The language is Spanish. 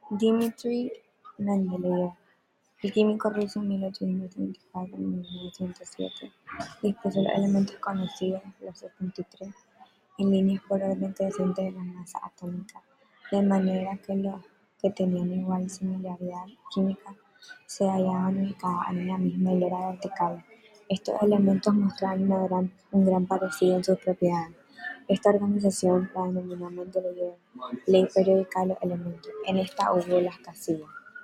Dmitri Mendeleev, el químico ruso en 1834–1907, dispuso los elementos conocidos, los 73, en líneas por orden creciente de la masa atómica, de manera que los que tenían igual similaridad química se hallaban ubicados en la misma hilera vertical. Estos elementos mostraban un gran parecido en sus propiedades. Esta organización la denominó Mendeleev Ley Periódica de los Elementos. En esta hubo las casillas.